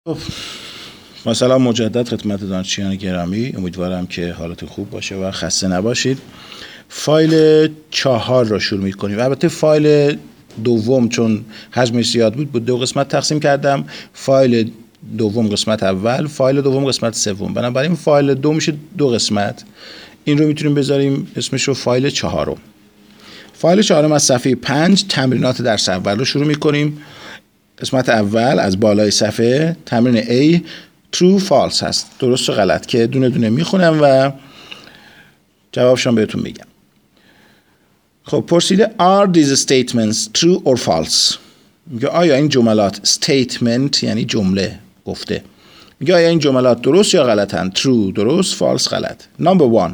خب مثلا مجدد خدمت دانشجویان گرامی، امیدوارم که حالتون خوب باشه و خسته نباشید. فایل 4 رو شروع می‌کنیم. البته فایل دوم چون حجمش زیاد بود دو قسمت تقسیم کردم. فایل دوم قسمت اول، فایل دوم قسمت سوم. بنابراین فایل دو میشه دو قسمت. این رو میتونیم بذاریم اسمش رو فایل 4. فایل 4 از صفحه 5 تمرینات درس اول رو شروع می‌کنیم. قسمت اول از بالای صفحه تمرین A true false هست، درست و غلط، که دونه دونه میخونم و جوابشون بهتون میگم. خب پرسیده are these statements true or false؟ میگه آیا این جملات statement یعنی جمله گفته، میگه آیا این جملات درست یا غلطن؟ true درست، false غلط. Number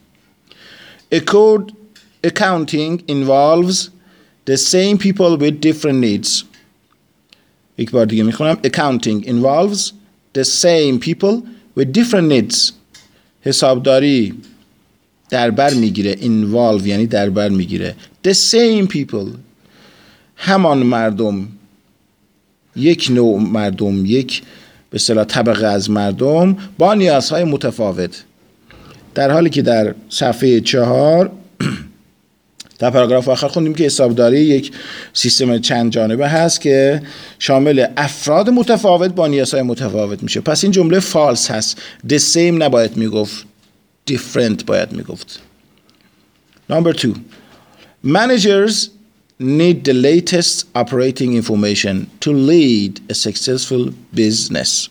1 accounting involves the same people with different needs. یک بار دیگه میخونم. Accounting involves the same people with different needs. حسابداری در بر میگیره، involve یعنی در بر میگیره، the same people همان مردم، یک نوع مردم، یک به اصطلاح طبقه از مردم با نیازهای متفاوت. در حالی که در صفحه 4 در پاراگراف آخر خوندیم که حسابداری یک سیستم چند جانبه هست که شامل افراد متفاوت با نیازهای متفاوت میشه. پس این جمله فالس هست. the same نباید میگفت، different باید میگفت. Number 2 managers need the latest operating information to lead a successful business.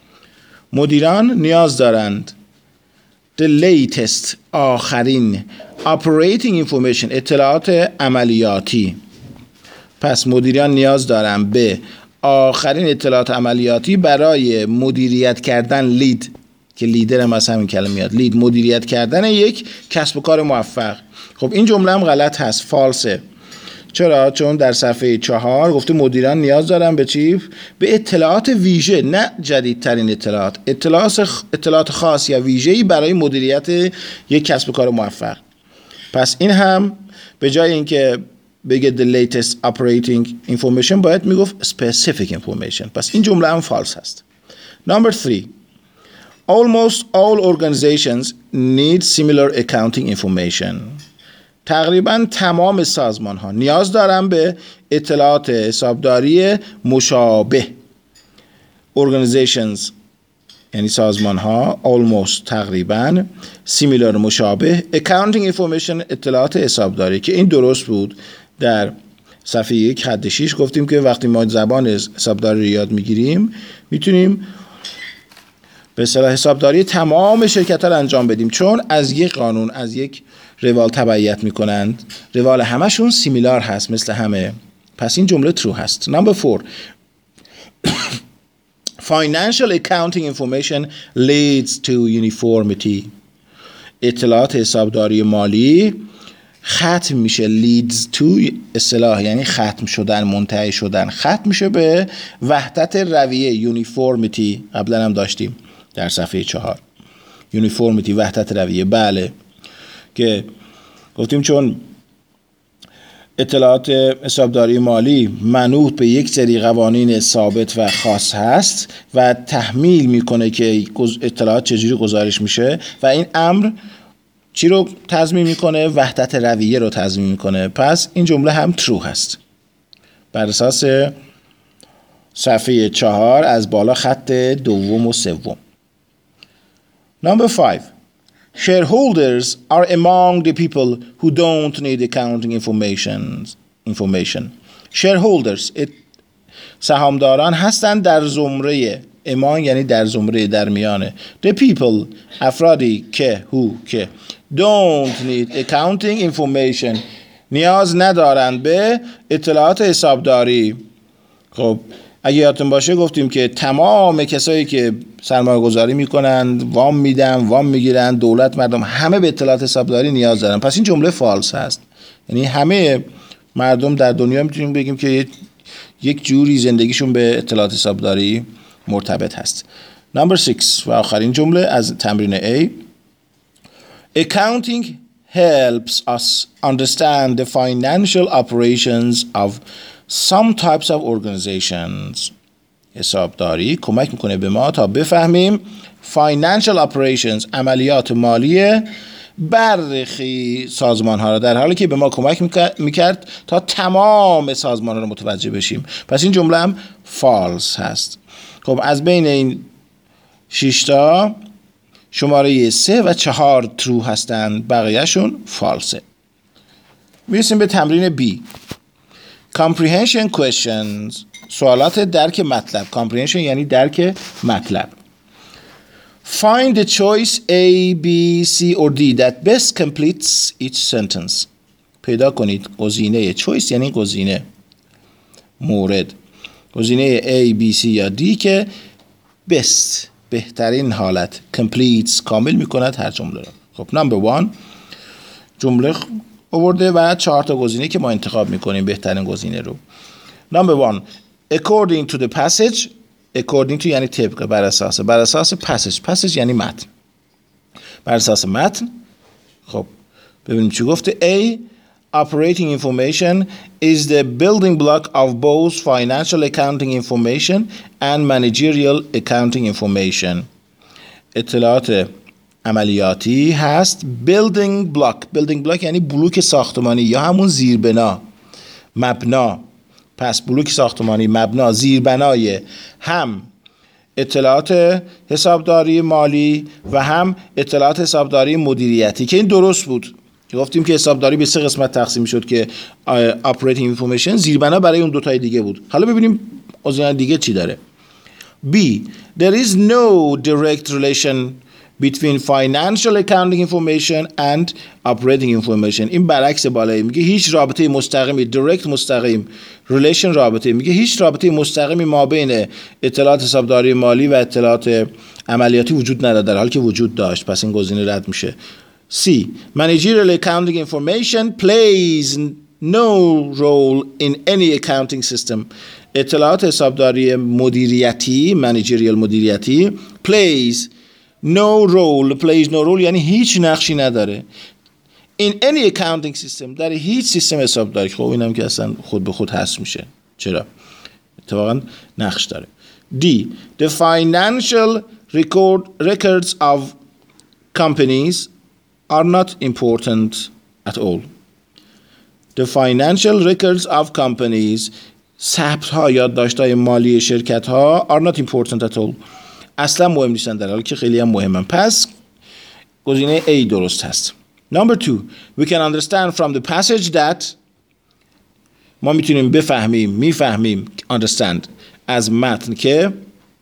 مدیران نیاز دارند the latest آخرین operating information اطلاعات عملیاتی. پس مدیران نیاز دارن به آخرین اطلاعات عملیاتی برای مدیریت کردن لید، که لیدر هم از همین کلمه میاد، لید، مدیریت کردن یک کسب و کار موفق. خب این جمله هم غلط هست، فالسه. چرا؟ چون در صفحه 4 گفته مدیران نیاز دارن به چی؟ به اطلاعات ویژه، نه جدیدترین اطلاعات، اطلاعات خاص یا ویژه‌ای برای مدیریت یک کسب و کار موفق. پس این هم به جای اینکه بگه the latest operating information باید میگفت specific information. پس این جمله هم فالس هست. Number 3 almost all organizations need similar accounting information. تقریبا تمام سازمان ها نیاز دارن به اطلاعات حسابداری مشابه. Organizations یعنی سازمان ها، almost تقریبا، similar مشابه، accounting information اطلاعات حسابداری، که این درست بود. در صفحه 1 خط 6 گفتیم که وقتی ما زبان حسابداری رو یاد میگیریم میتونیم به اصطلاح حسابداری تمام شرکت ها رو انجام بدیم، چون از یک قانون، از یک روال تبعیت میکنند. روال همشون سیمیلار هست، مثل همه. پس این جمله ترو هست. Number 4 Financial accounting information leads to uniformity. اطلاعات حسابداری مالی ختم میشه، leads to اصطلاح یعنی ختم شدن، منتهی شدن، ختم میشه به وحدت رویه، uniformity. قبلا هم داشتیم در صفحه 4 uniformity، وحدت رویه. بله، که گفتیم چون اطلاعات حسابداری مالی منوط به یک سری قوانین ثابت و خاص هست و تحمیل میکنه که اطلاعات چجوری گزارش میشه و این امر چی رو تضمین میکنه؟ وحدت رویه رو تضمین میکنه. پس این جمله هم ترو هست بر اساس صفحه 4 از بالا خط 2 و 3. Number 5 Shareholders are among the people who don't need accounting information. Shareholders سهامداران هستند در زمره among یعنی در زمره، در میانه. The people افرادی که که don't need accounting information نیاز ندارند به اطلاعات حسابداری. خب اگه یادتون باشه گفتیم که تمام کسایی که سرمایه گذاری میکنند، وام میدن، وام میگیرن، دولت، مردم، همه به اطلاعات حسابداری نیاز دارن. پس این جمله فالس هست. یعنی همه مردم در دنیا میتونیم بگیم که یک جوری زندگیشون به اطلاعات حسابداری مرتبط هست. Number 6 و آخرین جمله از تمرین A Accounting helps us understand the financial operations of some types of organizations. حسابداری کمک میکنه به ما تا بفهمیم financial operations عملیات مالی برخی سازمان ها را، در حالی که به ما کمک میکرد تا تمام سازمان ها رو متوجه بشیم. پس این جمله هم false هست. خب از بین این 6 تا شماره 3 و 4 true هستند، بقیهشون false. میرسیم به تمرین B. comprehension questions، سوالات درک مطلب. comprehension یعنی درک مطلب. Find the choice A, B, C or D that best completes each sentence. پیدا کنید گزینه choice یعنی گزینه مورد، گزینه A, B, C یا D که best بهترین حالت completes کامل میکند هر جمله را. خب number 1 جمله آورده و 4 تا گزینه که ما انتخاب میکنیم بهترین گزینه رو. number 1 according to the passage. according to یعنی طبق، بر اساس passage یعنی متن، بر اساس متن. خب ببینیم چی گفته. A operating information is the building block of both financial accounting information and managerial accounting information. اطلاعات عملیاتی هست building block یعنی بلوک ساختمانی یا همون زیربنا، مبنا. پس بلوک ساختمانی، مبنا، زیربنای هم اطلاعات حسابداری مالی و هم اطلاعات حسابداری مدیریتی، که این درست بود. گفتیم که حسابداری به 3 قسمت تقسیم شد که operating information زیربنا برای اون 2 تای دیگه بود. حالا ببینیم گزینه دیگه چی داره. B there is no direct relation between financial accounting information and operating information. این برعکس بالایی میگه هیچ رابطه مستقیمی، direct مستقیم، relation رابطه، میگه هیچ رابطه مستقیمی ما بین اطلاعات حسابداری مالی و اطلاعات عملیاتی وجود نداره، در حالی که وجود داشت. پس این گزینه رد میشه. C managerial accounting information plays no role in any accounting system. اطلاعات حسابداری مدیریتی، managerial مدیریتی، plays no role یعنی هیچ نقشی نداره in any accounting system در هیچ سیستم حسابداری. خب اینم که اصلا خود به خود حذف میشه. چرا؟ اتفاقا نقش داره. D the financial records of companies are not important at all. The financial records of companies ثبت ها، یادداشت‌های مالی شرکت ها are not important at all اصلا مهم نیستن، در حالی که خیلی هم مهمن. پس گزینه A درست هست. Number 2 we can understand from the passage that ما میتونیم میفهمیم understand از متن که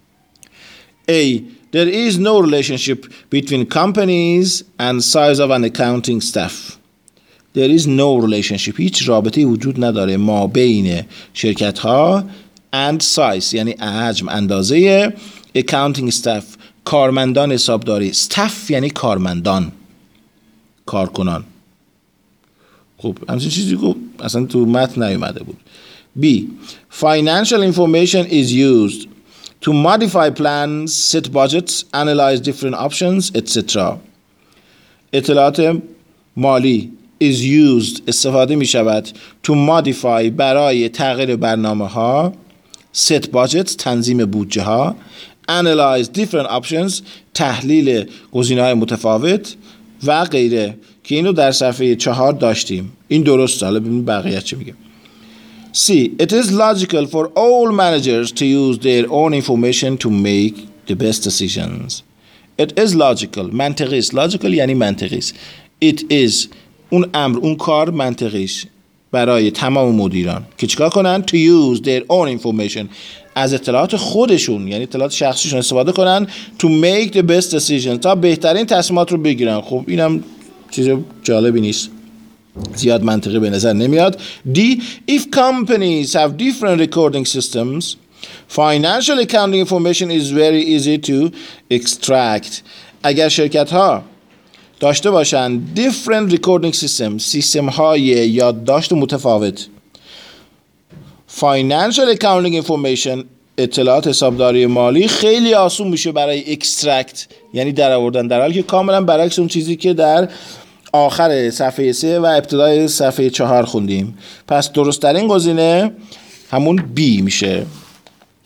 A there is no relationship between companies and size of an accounting staff. There is no relationship هیچ رابطه‌ای وجود نداره ما بین شرکت ها and size یعنی حجم، اندازه accounting staff کارمندان حسابداری. staff یعنی کارمندان، کارکنان. خب همچین چیزی گفت اصلا تو متن نیومده بود. B financial information is used to modify plans, set budgets, analyze different options, etc. اطلاعات مالی is used استفاده می شود to modify برای تغییر برنامه ها، set budgets تنظیم بودجه ها، analyze different options تحلیل گزینه‌های متفاوت و غیره، که اینو در صفحه 4 داشتیم. این درسته. حالا ببینیم بقیه چی میگه. C it is logical for all managers to use their own information to make the best decisions. It is logical منطقی است. logical یعنی منطقی است. It is اون امر، اون کار منطقیش برای تمام مدیران که چیکار کنن to use their own information از اطلاعات خودشون یعنی اطلاعات شخصیشون استفاده کنن to make the best decisions تا بهترین تصمیمات رو بگیرن. خب اینم چیز جالبی نیست، زیاد منطقی به نظر نمیاد. D if companies have different recording systems financial accounting information is very easy to extract. اگر شرکت ها داشته باشن different recording system سیستم های یادداشت متفاوت، financial accounting information اطلاعات حسابداری مالی خیلی آسون میشه برای extract یعنی در آوردن، در حالی که کاملا برعکس اون چیزی که در آخر صفحه 3 و ابتدای صفحه 4 خوندیم. پس درست ترین گزینه همون B میشه.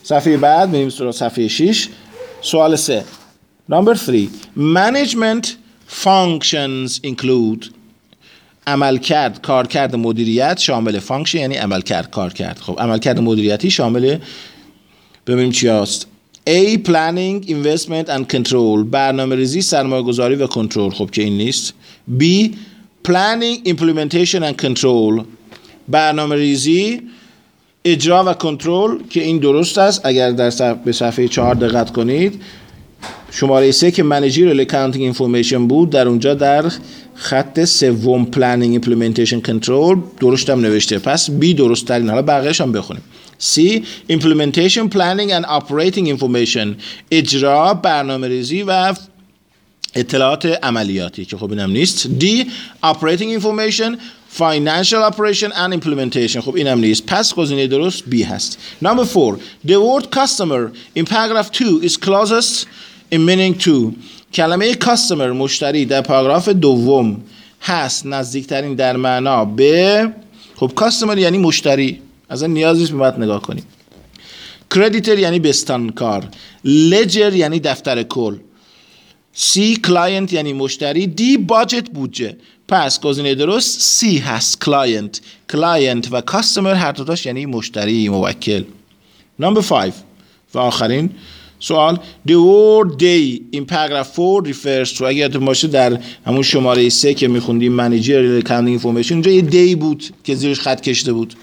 صفحه بعد میریم سراغ صفحه 6. سوال 3. Number 3. Management functions include. عملکرد، کارکرد مدیریت شامل فانکشن یعنی عملکرد، کارکرد. خب عملکرد مدیریتی شامل ببینیم چی هست. A. Planning, investment and control. برنامه ریزی، سرمایه گذاری و کنترل. خب که این نیست. B. Planning, implementation and control. برنامه ریزی، اجرا و کنترل که این درست است. اگر به صفحه 4 دقت کنید، شماره 3 که managerial accounting information بود، در اونجا در خط سوم planning implementation control درست هم نوشته. پس B درست ترین. حالا بقیه‌اش هم بخونیم. C. Implementation, planning and operating information. اجرا، برنامه ریزی و اطلاعات عملیاتی که خب اینم نیست. D. Operating information, financial operation and implementation. خب اینم نیست. پس گزینه درست B هست. Number 4. The word customer in paragraph 2 is closest in meaning to. کلمه customer مشتری در پاراگراف دوم هست نزدیکترین در معنا به. خب customer یعنی مشتری، اصلا نیاز نیست به متن نگاه کنیم. creditor یعنی بستانکار. ledger یعنی دفتر کل. C. client یعنی مشتری. D. budget بودجه. پس گزینه درست C هست. client و customer هر دوتاش یعنی مشتری، موکل. Number 5 و آخرین سوال. The word day in paragraph 4 refers to. اگر یادتون باشه در همون شماره 3 که میخوندیم managerial accounting information اونجا یه day بود که زیرش خط کشیده بود.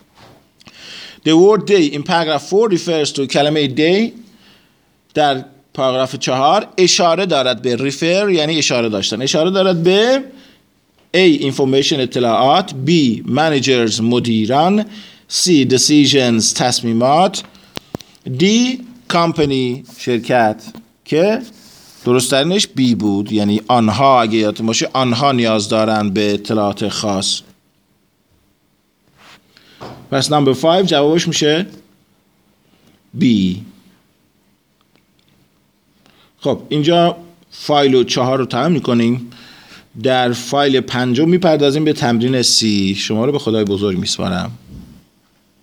The word day in paragraph 4 refers to. کلمه day در پاراگراف 4 اشاره دارد به. refer یعنی اشاره داشتن، اشاره دارد به A. information اطلاعات. B. managers مدیران. C. decisions تصمیمات. D. company شرکت که درست ترینش B بود، یعنی آنها. اگه یادتون باشه آنها نیاز دارن به اطلاعات خاص. پس نمبر 5 جوابش میشه B. خب اینجا فایل 4 رو تمام میکنیم. در فایل 5 میپردازیم به تمرین C. شما رو به خدای بزرگ میسپارم.